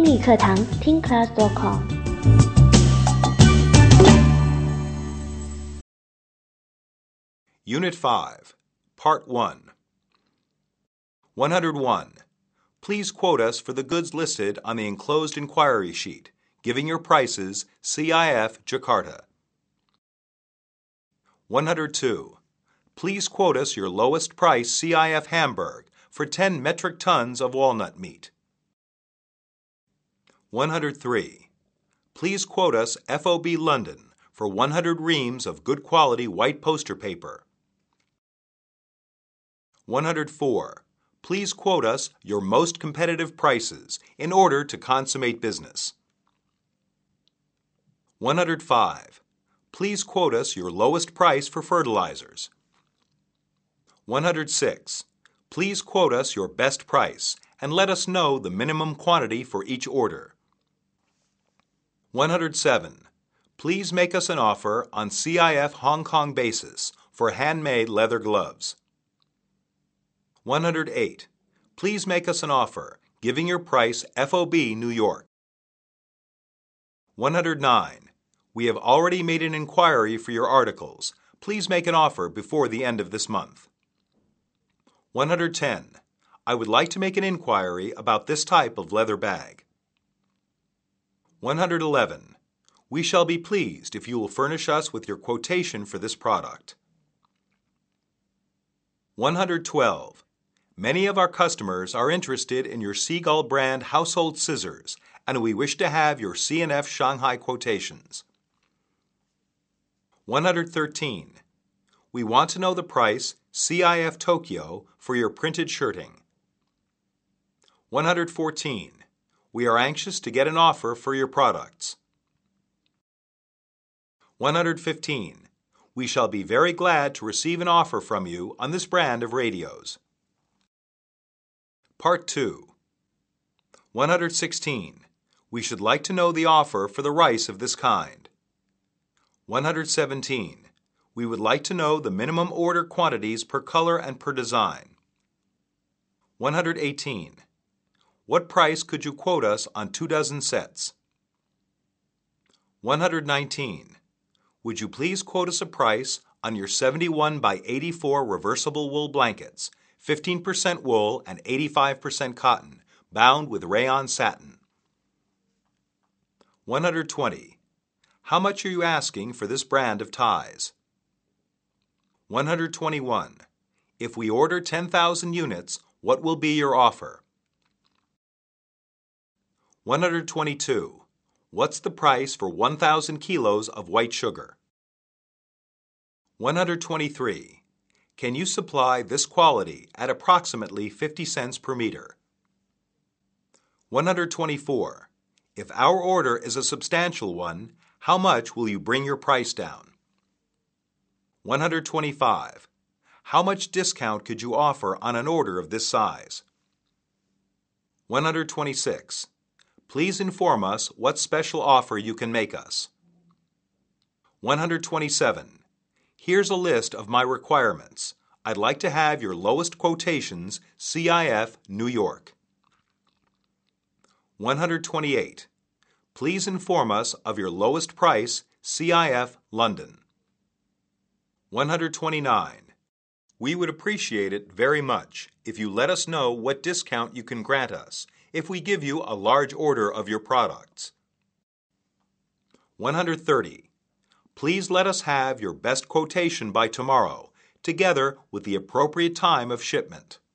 英语课堂听 class.com。 Unit 5, Part 1. 101. Please quote us for the goods listed on the enclosed inquiry sheet, giving your prices CIF Jakarta. 102. Please quote us your lowest price CIF Hamburg for 10 metric tons of walnut meat. 103. Please quote us FOB London for 100 reams of good quality white poster paper. 104. Please quote us your most competitive prices in order to consummate business. 105. Please quote us your lowest price for fertilizers. 106. Please quote us your best price and let us know the minimum quantity for each order. 107. Please make us an offer on CIF Hong Kong basis for handmade leather gloves. 108. Please make us an offer, giving your price FOB New York. 109. We have already made an inquiry for your articles. Please make an offer before the end of this month. 110. I would like to make an inquiry about this type of leather bag. 111. We shall be pleased if you will furnish us with your quotation for this product. 112. Many of our customers are interested in your Seagull brand household scissors, and we wish to have your C&F Shanghai quotations. 113. We want to know the price CIF Tokyo for your printed shirting. 114. We are anxious to get an offer for your products. 115. We shall be very glad to receive an offer from you on this brand of radios. Part 2. 116. We should like to know the offer for the rice of this kind. 117. We would like to know the minimum order quantities per color and per design. 118. What price could you quote us on 2 dozen sets? 119. Would you please quote us a price on your 71 by 84 reversible wool blankets, 15% wool and 85% cotton, bound with rayon satin? 120. How much are you asking for this brand of ties? 121. If we order 10,000 units, what will be your offer? 122. What's the price for 1,000 kilos of white sugar? 123. Can you supply this quality at approximately 50 cents per meter? 124. If our order is a substantial one, how much will you bring your price down? 125. How much discount could you offer on an order of this size? 126. Please inform us what special offer you can make us. 127. Here's a list of my requirements. I'd like to have your lowest quotations, CIF New York. 128. Please inform us of your lowest price, CIF London. 129. We would appreciate it very much if you let us know what discount you can grant us if we give you a large order of your products. 130. Please let us have your best quotation by tomorrow, together with the appropriate time of shipment.